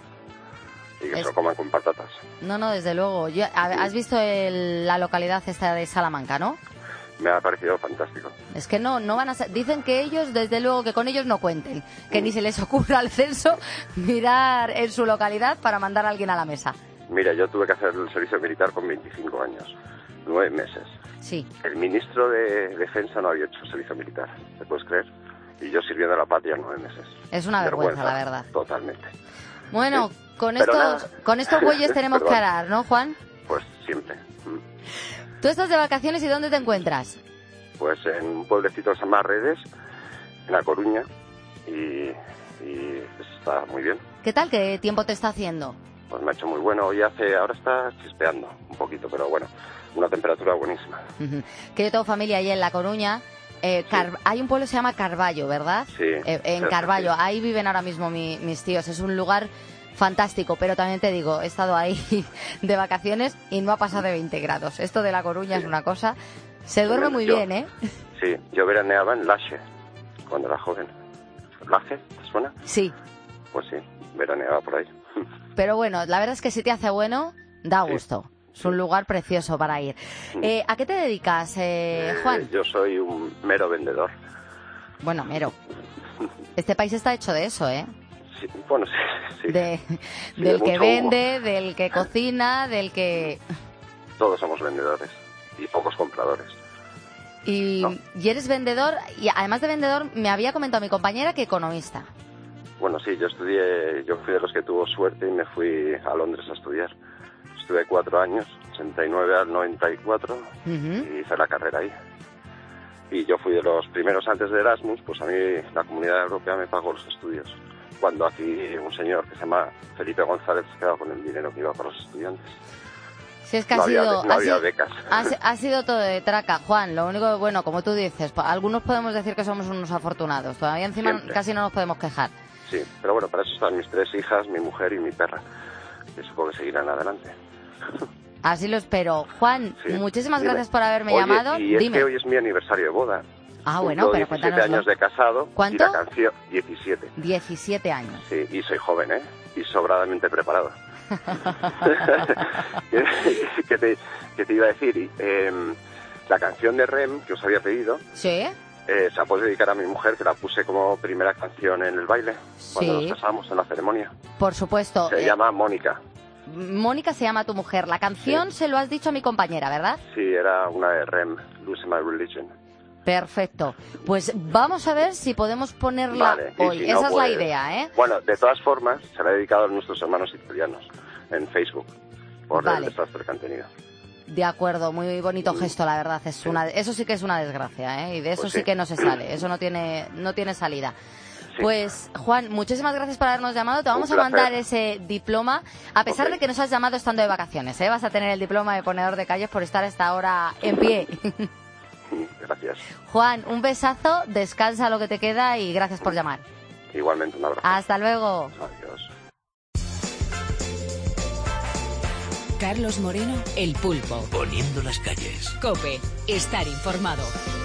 Y que se lo coman con patatas. No, desde luego. ¿Has visto la localidad esta de Salamanca, no? Me ha parecido fantástico. Es que no van a... Dicen que ellos, desde luego, que con ellos no cuenten. Que ni se les ocurra al censo mirar en su localidad para mandar a alguien a la mesa. Mira, yo tuve que hacer el servicio militar con 25 años, 9 meses. Sí. El ministro de Defensa no había hecho servicio militar, ¿te puedes creer? Y yo sirviendo a la patria 9 meses. Es una vergüenza, la verdad. Totalmente. Bueno, con pero estos bueyes tenemos que arar, ¿no, Juan? Pues siempre. ¿Tú estás de vacaciones y dónde te encuentras? Pues en un pueblecito que se llama Redes, en La Coruña, y está muy bien. ¿Qué tal? ¿Qué tiempo te está haciendo? Pues me ha hecho muy bueno. Ahora está chispeando un poquito, pero bueno, una temperatura buenísima. Que yo tengo familia ahí en La Coruña. Hay un pueblo que se llama Carballo, ¿verdad? Sí. En Carballo. Sí. Ahí viven ahora mismo mis tíos. Es un lugar fantástico, pero también te digo, he estado ahí de vacaciones y no ha pasado de 20 grados. Esto de La Coruña es una cosa... Se duerme muy bien, ¿eh? Sí, yo veraneaba en Laxe cuando era joven. ¿Laxe? ¿Te suena? Sí. Pues sí, veraneaba por ahí. Pero bueno, la verdad es que si te hace bueno, da gusto. Es un lugar precioso para ir. ¿A qué te dedicas, Juan? Yo soy un mero vendedor. Bueno, mero. Este país está hecho de eso, ¿eh? Sí, bueno, sí. Del que vende, del que cocina, del que... Todos somos vendedores y pocos compradores. Y eres vendedor, y además de vendedor, me había comentado mi compañera que economista. Bueno, sí, yo fui de los que tuvo suerte y me fui a Londres a estudiar. Estuve 4 años, 89 al 94, y hice la carrera ahí. Y yo fui de los primeros antes de Erasmus, pues a mí la Comunidad Europea me pagó los estudios. Cuando aquí un señor que se llama Felipe González se quedaba con el dinero que iba para los estudiantes. Si es que no había becas. Ha sido todo de traca, Juan. Lo único que, bueno, como tú dices, algunos podemos decir que somos unos afortunados. Todavía encima siempre. Casi no nos podemos quejar. Sí, pero bueno, para eso están mis 3 hijas, mi mujer y mi perra. Que supongo que seguirán adelante. Así lo espero. Juan, muchísimas gracias por haberme Oye, llamado. Y es que hoy es mi aniversario de boda. Ah, bueno, pero cuéntanos. 17 años de casado. ¿Cuánto? Y la canción, 17. 17 años. Sí, y soy joven, ¿eh? Y sobradamente preparado. ¿Qué te iba a decir? La canción de Rem que os había pedido. Sí. Se la puedo dedicar a mi mujer, que la puse como primera canción en el baile, cuando nos casamos en la ceremonia. Por supuesto. Se llama Mónica. Mónica se llama tu mujer. La canción se lo has dicho a mi compañera, ¿verdad? Sí, era una de Rem, Losing My Religion. Perfecto. Pues vamos a ver si podemos ponerla hoy. Si no, esa es la idea, ¿eh? Bueno, de todas formas, se la he dedicado a nuestros hermanos italianos en Facebook, por el desastre que han tenido. De acuerdo, muy bonito gesto, la verdad. Eso sí que es una desgracia, ¿eh? Y de eso sí que no se sale. Eso no tiene salida. Sí. Pues, Juan, muchísimas gracias por habernos llamado. Te vamos a mandar ese diploma, a pesar de que nos has llamado estando de vacaciones, ¿eh? Vas a tener el diploma de ponedor de calles por estar hasta ahora en pie. Gracias. Juan, un besazo, descansa lo que te queda y gracias por llamar. Igualmente, un abrazo. Hasta luego. Adiós. Carlos Moreno, El Pulpo. Poniendo las calles. COPE, estar informado.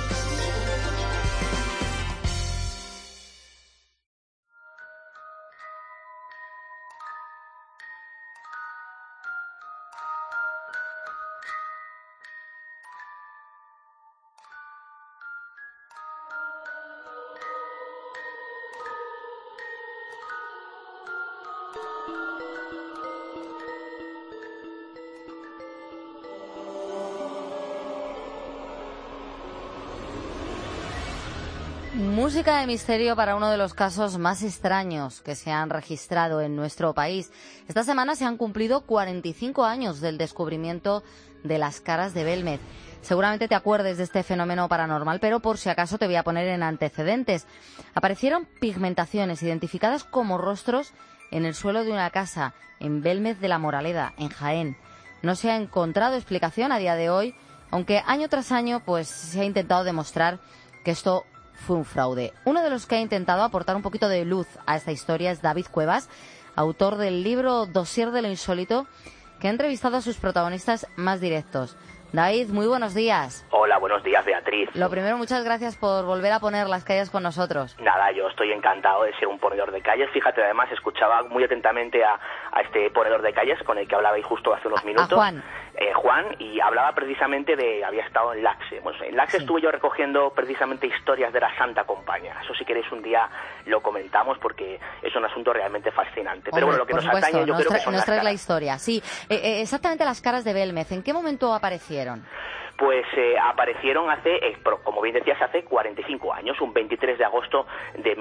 Música de misterio para uno de los casos más extraños que se han registrado en nuestro país. Esta semana se han cumplido 45 años del descubrimiento de las caras de Belmez. Seguramente te acuerdes de este fenómeno paranormal, pero por si acaso te voy a poner en antecedentes. Aparecieron pigmentaciones identificadas como rostros en el suelo de una casa en Belmez de la Moraleda, en Jaén. No se ha encontrado explicación a día de hoy, aunque año tras año pues se ha intentado demostrar que esto fue un fraude. Uno de los que ha intentado aportar un poquito de luz a esta historia es David Cuevas, autor del libro Dossier de lo insólito, que ha entrevistado a sus protagonistas más directos. David, muy buenos días. Hola, buenos días, Beatriz. Lo primero, muchas gracias por volver a poner las calles con nosotros. Nada, yo estoy encantado de ser un ponedor de calles. Fíjate, además, escuchaba muy atentamente a este ponedor de calles con el que hablabais justo hace unos minutos. A Juan. Juan, y hablaba precisamente había estado en Laxe. Bueno, en Laxe estuve yo recogiendo precisamente historias de la Santa Compañía. Eso si queréis un día lo comentamos porque es un asunto realmente fascinante. Pero bueno, lo que nos atañe yo creo que son nos las traes caras. la historia. Sí, exactamente las caras de Belmez. ¿En qué momento aparecieron? Pues aparecieron como bien decías, hace 45 años, un 23 de agosto de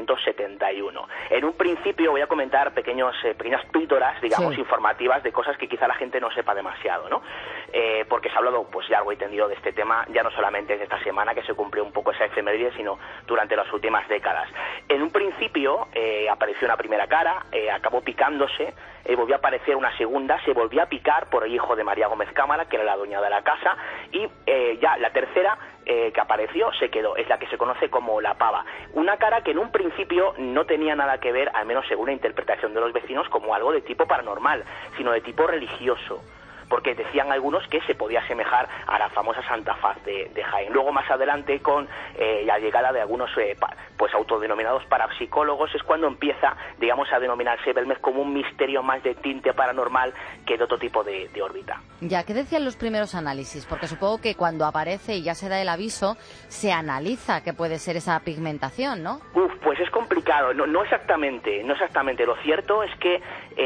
1971. En un principio voy a comentar pequeñas píldoras, digamos, informativas de cosas que quizá la gente no sepa demasiado, ¿no? Porque se ha hablado pues largo y tendido de este tema, ya no solamente en esta semana que se cumplió un poco esa efeméride, sino durante las últimas décadas. En un principio apareció una primera cara, acabó picándose, volvió a aparecer una segunda, se volvió a picar por el hijo de María Gómez Cámara, que era la dueña de la casa, y ya la tercera que apareció se quedó, es la que se conoce como la pava. Una cara que en un principio no tenía nada que ver, al menos según la interpretación de los vecinos, como algo de tipo paranormal, sino de tipo religioso, porque decían algunos que se podía asemejar a la famosa Santa Faz de Jaén. Luego, más adelante, con la llegada de algunos pues autodenominados parapsicólogos, es cuando empieza, digamos, a denominarse Belmez como un misterio más de tinte paranormal que de otro tipo de órbita. Ya, ¿qué decían los primeros análisis? Porque supongo que cuando aparece y ya se da el aviso, se analiza qué puede ser esa pigmentación, ¿no? Pues es complicado, no exactamente. Lo cierto es que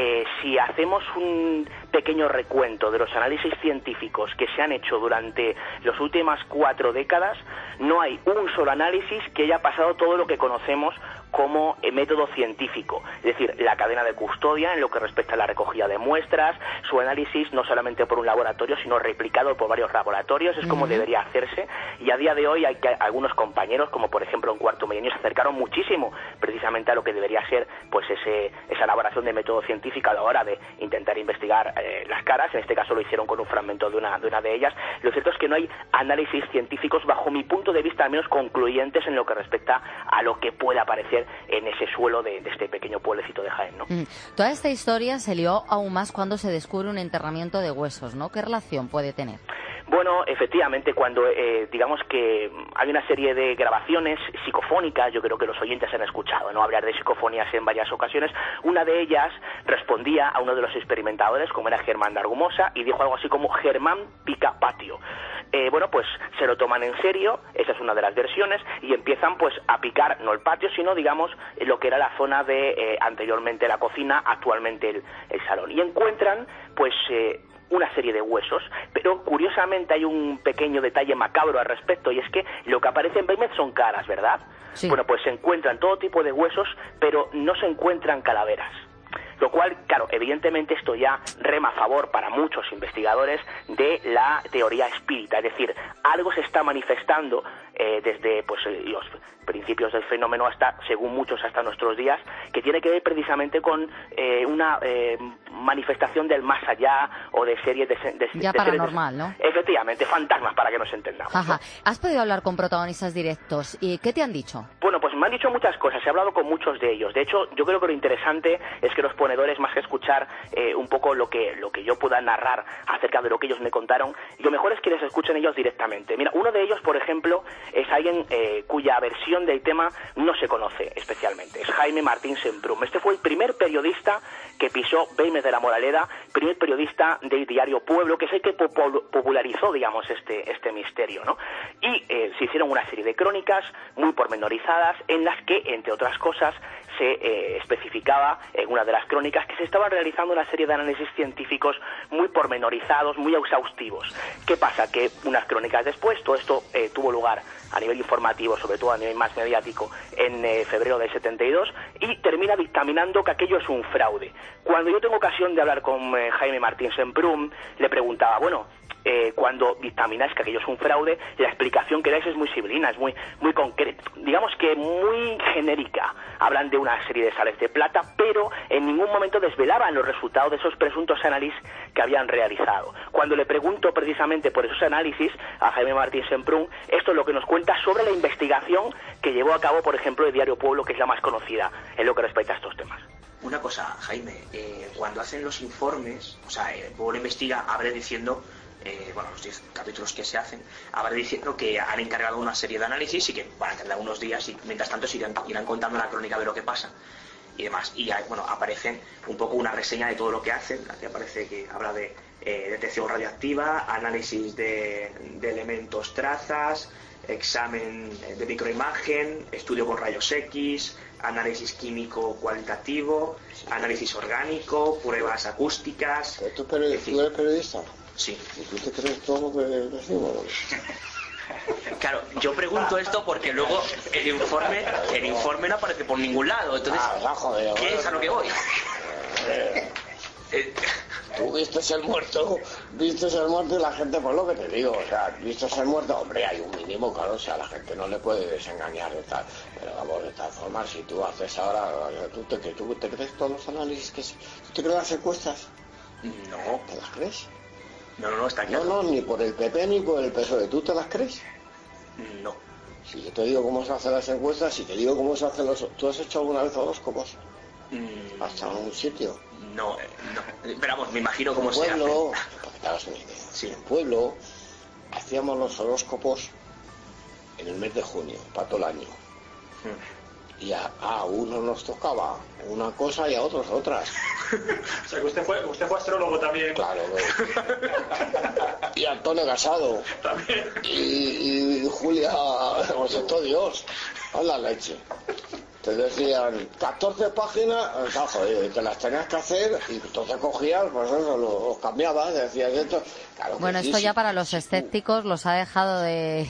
si hacemos un pequeño recuento de los análisis científicos que se han hecho durante las últimas 4 décadas, no hay un solo análisis que haya pasado todo lo que conocemos como método científico, es decir, la cadena de custodia en lo que respecta a la recogida de muestras, su análisis no solamente por un laboratorio, sino replicado por varios laboratorios, es como debería hacerse, y a día de hoy hay algunos compañeros, como por ejemplo en Cuarto Milenio, se acercaron muchísimo precisamente a lo que debería ser pues esa elaboración de método científico a la hora de intentar investigar las caras. En este caso lo hicieron con un fragmento de una de ellas. Lo cierto es que no hay análisis científicos, bajo mi punto de vista, al menos concluyentes en lo que respecta a lo que puede aparecer en ese suelo de este pequeño pueblecito de Jaén, ¿no? Toda esta historia se lió aún más cuando se descubre un enterramiento de huesos, ¿no? ¿Qué relación puede tener? Bueno, efectivamente, cuando digamos que hay una serie de grabaciones psicofónicas, yo creo que los oyentes han escuchado, ¿no?, hablar de psicofonías en varias ocasiones. Una de ellas respondía a uno de los experimentadores, como era Germán de Argumosa, y dijo algo así como Germán pica patio. Bueno, pues se lo toman en serio, esa es una de las versiones, y empiezan pues a picar, no el patio, sino digamos lo que era la zona de anteriormente la cocina, actualmente el salón. Y encuentran pues una serie de huesos, pero curiosamente hay un pequeño detalle macabro al respecto, y es que lo que aparece en Belmez son caras, ¿verdad? Sí. Bueno, pues se encuentran todo tipo de huesos, pero no se encuentran calaveras. Lo cual, claro, evidentemente esto ya rema a favor para muchos investigadores de la teoría espírita, es decir, algo se está manifestando desde pues los principios del fenómeno hasta, según muchos, hasta nuestros días, que tiene que ver precisamente con una manifestación del más allá o de series de ya paranormal, ¿no? Efectivamente, fantasmas, para que nos entendamos. Ajá. ¿No? ¿Has podido hablar con protagonistas directos? ¿Y qué te han dicho? Bueno, pues me han dicho muchas cosas, he hablado con muchos de ellos. De hecho, yo creo que lo interesante es que los ponedores, más que escuchar un poco lo que yo pueda narrar acerca de lo que ellos me contaron, lo mejor es que les escuchen ellos directamente. Mira, uno de ellos, por ejemplo, es alguien cuya versión del tema no se conoce especialmente. Es Jaime Martín Semprún. Este fue el primer periodista que pisó Belmez de la Moraleda, primer periodista del diario Pueblo, que es el que popularizó, digamos, este misterio, ¿no? Y se hicieron una serie de crónicas muy pormenorizadas en las que, entre otras cosas, se especificaba en una de las crónicas que se estaban realizando una serie de análisis científicos muy pormenorizados, muy exhaustivos. ¿Qué pasa? Que unas crónicas después, todo esto tuvo lugar a nivel informativo, sobre todo a nivel más mediático, en febrero del 72, y termina dictaminando que aquello es un fraude. Cuando yo tengo ocasión de hablar con Jaime Martín Semprún, le preguntaba, bueno, cuando dictamináis que aquello es un fraude, la explicación que dais es muy sibilina, es muy concreta, digamos que muy genérica. Hablan de una serie de sales de plata, pero en ningún momento desvelaban los resultados de esos presuntos análisis que habían realizado. Cuando le pregunto precisamente por esos análisis a Jaime Martín Semprún, esto es lo que nos cuenta sobre la investigación que llevó a cabo, por ejemplo, el Diario Pueblo, que es la más conocida en lo que respecta a estos temas. Una cosa, Jaime, cuando hacen los informes, o sea, Pueblo investiga, abre diciendo, los 10 capítulos que se hacen, abre diciendo que han encargado una serie de análisis y que van a tardar unos días y mientras tanto irán contando la crónica de lo que pasa y demás. Y aparecen un poco una reseña de todo lo que hacen. Aquí aparece que habla de detección radioactiva, análisis de elementos trazas, examen de microimagen, estudio con rayos X, análisis químico cualitativo, análisis orgánico, pruebas acústicas. ¿Tú eres periodista? Sí. ¿Y tú te crees todo lo que decimos? Claro, yo pregunto esto porque luego el informe no aparece por ningún lado. Entonces, ¿qué es a lo que voy? Tú viste el muerto y la gente, pues lo que te digo, o sea, viste el muerto, hombre, hay un mínimo, claro, o sea, la gente no le puede desengañar y tal, pero vamos, de tal forma, si tú haces ahora, ¿tú te crees todos los análisis que ¿tú te crees las encuestas? No. ¿Te las crees? No, está claro. No, ni por el PP ni por el PSOE, ¿tú te las crees? No. Si yo te digo cómo se hacen las encuestas, si te digo cómo se hacen ¿tú has hecho alguna vez horóscopos? ¿Hasta en un sitio? No. Pero vamos, me imagino cómo se hace. En Pueblo, para que te hagas una idea, sí. En Pueblo hacíamos los horóscopos en el mes de junio, para todo el año. Y a unos nos tocaba una cosa y a otros otras. O sea que usted fue astrólogo también. Claro, y Antonio Casado. También. Y Julia, pues esto Dios, a la leche. Te decían 14 páginas, joder, te las tenías que hacer y entonces cogías, pues eso, los cambiabas, decías esto. Claro, bueno, esto ya para los escépticos los ha dejado de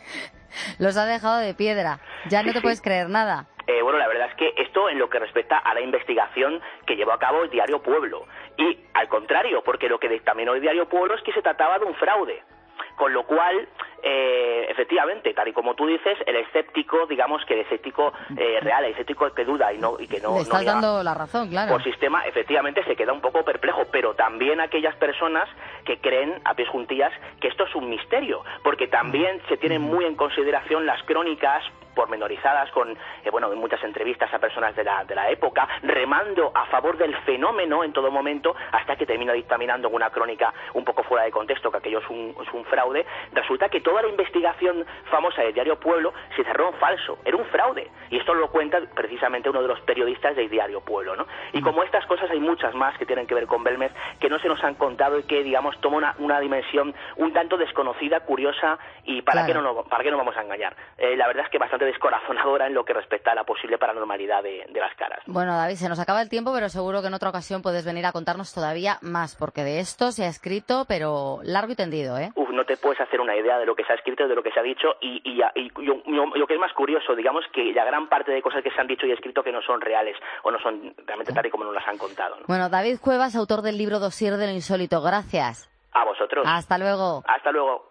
piedra. Ya no te puedes creer nada. Bueno, la verdad es que esto en lo que respecta a la investigación que llevó a cabo el Diario Pueblo. Y al contrario, porque lo que dictaminó el Diario Pueblo es que se trataba de un fraude. Con lo cual, efectivamente, tal y como tú dices, el escéptico, digamos que el escéptico real, el escéptico que duda y que no... Le estás dando la razón, claro. Por sistema, efectivamente, se queda un poco perplejo, pero también aquellas personas que creen, a pies juntillas, que esto es un misterio, porque también se tienen muy en consideración las crónicas pormenorizadas con, en muchas entrevistas a personas de la época, remando a favor del fenómeno en todo momento, hasta que termina dictaminando una crónica un poco fuera de contexto, que aquello es un fraude. Resulta que toda la investigación famosa del Diario Pueblo se cerró en falso, era un fraude, y esto lo cuenta precisamente uno de los periodistas del Diario Pueblo, ¿no? Y como estas cosas hay muchas más que tienen que ver con Belmez, que no se nos han contado y que, digamos, toma una dimensión un tanto desconocida, curiosa, y ¿para qué no vamos a engañar? La verdad es que bastante descorazonadora en lo que respecta a la posible paranormalidad de las caras. Bueno, David, se nos acaba el tiempo, pero seguro que en otra ocasión puedes venir a contarnos todavía más, porque de esto se ha escrito, pero largo y tendido, ¿eh? No te puedes hacer una idea de lo que se ha escrito, de lo que se ha dicho, y lo que es más curioso, digamos que la gran parte de cosas que se han dicho y escrito que no son reales, o no son realmente tal y como nos las han contado, ¿no? Bueno, David Cuevas, autor del libro Dossier de lo insólito, gracias. A vosotros. Hasta luego. Hasta luego.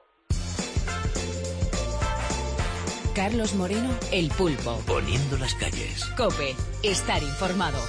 Carlos Moreno, El Pulpo. Poniendo las calles. COPE. Estar informado.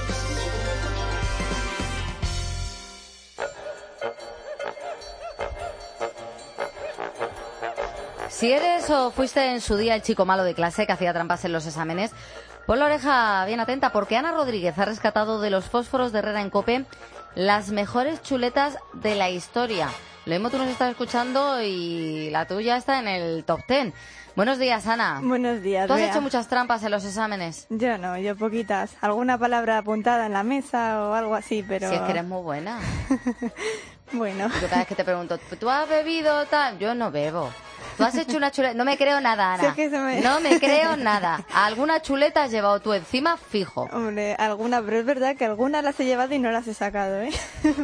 Si eres o fuiste en su día el chico malo de clase que hacía trampas en los exámenes, pon la oreja bien atenta, porque Ana Rodríguez ha rescatado de los fósforos de Herrera en COPE las mejores chuletas de la historia. Lo mismo tú nos estás escuchando y la tuya está en el top 10. Buenos días, Ana. Buenos días, ¿Tú has Bea. hecho muchas trampas en los exámenes? Yo no, yo poquitas. Alguna palabra apuntada en la mesa o algo así, pero... Si es que eres muy buena. Bueno. Yo cada vez que te pregunto, ¿tú has bebido tal? Yo no bebo. ¿Tú has hecho una chuleta? No me creo nada, Ana. Sí, No me creo nada. ¿Alguna chuleta has llevado tú encima fijo? Hombre, alguna, pero es verdad que algunas las he llevado y no las he sacado, ¿eh?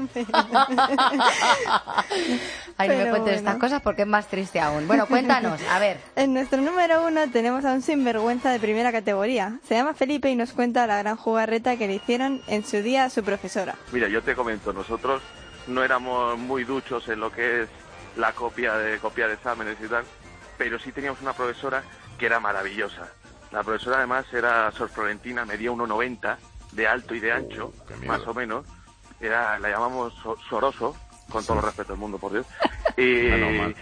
Ay, no me cuentes estas cosas porque es más triste aún. Bueno, cuéntanos, a ver. En nuestro número 1 tenemos a un sinvergüenza de primera categoría. Se llama Felipe y nos cuenta la gran jugarreta que le hicieron en su día a su profesora. Mira, yo te comento, nosotros no éramos muy duchos en lo que es la copia de exámenes y tal, pero sí teníamos una profesora que era maravillosa. La profesora además era Sor Florentina, medía 1,90 de alto y de ancho, más o menos. La llamamos Soroso, con todo el respeto del mundo, por Dios. Y,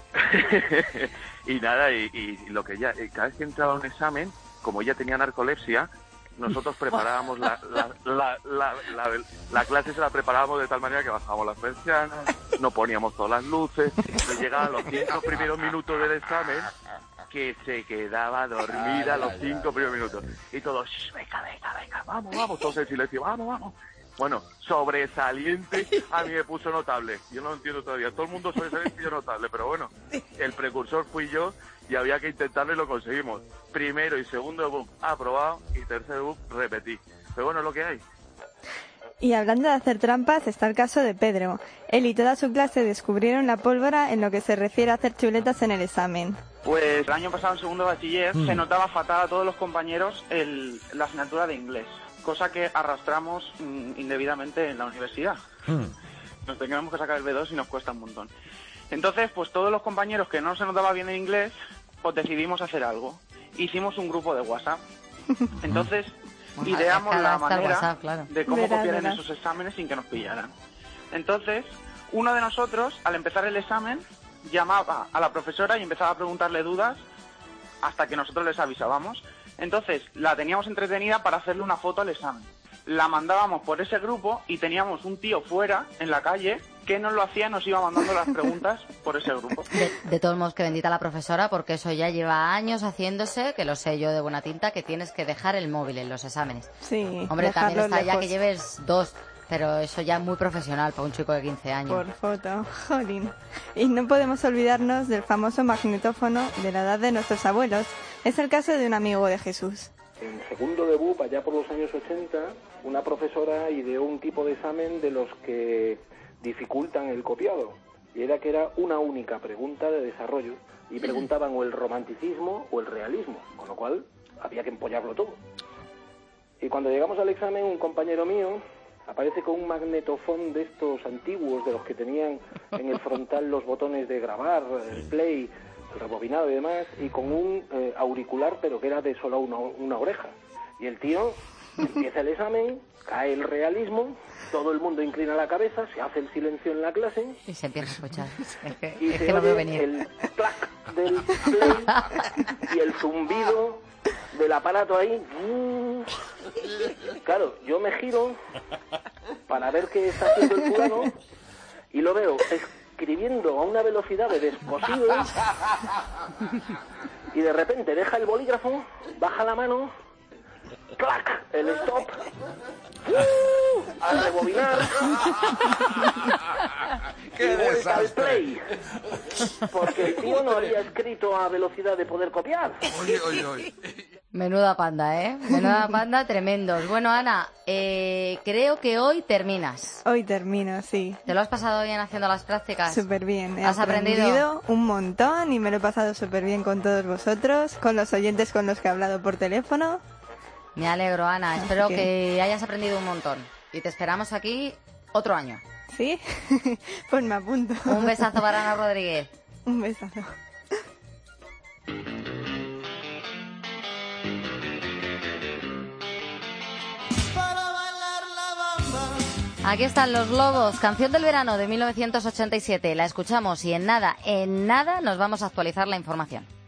y nada, y lo que ella, cada vez que entraba a un examen, como ella tenía narcolepsia, nosotros preparábamos la clase, se la preparábamos de tal manera que bajábamos las persianas, no poníamos todas las luces, y llegaban los 5 primeros minutos del examen, que se quedaba dormida los 5 primeros minutos. Y todos, venga, vamos, todos en silencio, vamos. Bueno, sobresaliente, a mí me puso notable. Yo no lo entiendo todavía. Todo el mundo sobresaliente y yo notable, pero bueno, el precursor fui yo y había que intentarlo y lo conseguimos. Primero y segundo book aprobado y tercer book repetí. Pero bueno, es lo que hay. Y hablando de hacer trampas, está el caso de Pedro. Él y toda su clase descubrieron la pólvora en lo que se refiere a hacer chuletas en el examen. Pues el año pasado, en segundo bachiller, se notaba fatal a todos los compañeros la asignatura de inglés, cosa que arrastramos indebidamente en la universidad. Nos teníamos que sacar el B2 y nos cuesta un montón. Entonces, pues todos los compañeros que no se notaba bien el inglés, pues decidimos hacer algo. Hicimos un grupo de WhatsApp. Entonces, ideamos la manera WhatsApp, claro, de cómo copiar en esos exámenes sin que nos pillaran. Entonces, uno de nosotros, al empezar el examen, llamaba a la profesora y empezaba a preguntarle dudas hasta que nosotros les avisábamos. Entonces, la teníamos entretenida para hacerle una foto al examen. La mandábamos por ese grupo y teníamos un tío fuera, en la calle, que nos lo hacía, nos iba mandando las preguntas por ese grupo. De todos modos, que bendita la profesora, porque eso ya lleva años haciéndose, que lo sé yo de buena tinta, que tienes que dejar el móvil en los exámenes. Sí, hombre, también está lejos. Ya que lleves 2, pero eso ya es muy profesional para un chico de 15 años. Por foto, jolín. Y no podemos olvidarnos del famoso magnetófono de la edad de nuestros abuelos. Es el caso de un amigo de Jesús. En segundo de BUP, allá por los años 80, una profesora ideó un tipo de examen de los que dificultan el copiado. Y era que era una única pregunta de desarrollo. Y preguntaban o el romanticismo o el realismo. Con lo cual, había que empollarlo todo. Y cuando llegamos al examen, un compañero mío aparece con un magnetofón de estos antiguos, de los que tenían en el frontal los botones de grabar, el play, el rebobinado y demás, y con un auricular, pero que era de solo una oreja. Y el tío empieza el examen, cae el realismo, todo el mundo inclina la cabeza, se hace el silencio en la clase y se empieza a escuchar. Y se oye el clac del play y el zumbido del aparato ahí. Claro, yo me giro para ver qué está haciendo el fulano y lo veo escribiendo a una velocidad de descosido y de repente deja el bolígrafo, baja la mano, clac, el stop, a rebobinar y vuelta al play, porque el tío no había escrito a velocidad de poder copiar. Menuda panda, ¿eh? Menuda panda, tremendos. Bueno, Ana, creo que hoy terminas. Hoy termino, sí. ¿Te lo has pasado bien haciendo las prácticas? Súper bien. He ¿Has aprendido un montón y me lo he pasado súper bien con todos vosotros, con los oyentes con los que he hablado por teléfono. Me alegro, Ana. Espero que hayas aprendido un montón. Y te esperamos aquí otro año. ¿Sí? Pues me apunto. Un besazo para Ana Rodríguez. Un besazo. Aquí están Los Lobos, canción del verano de 1987. La escuchamos y en nada nos vamos a actualizar la información.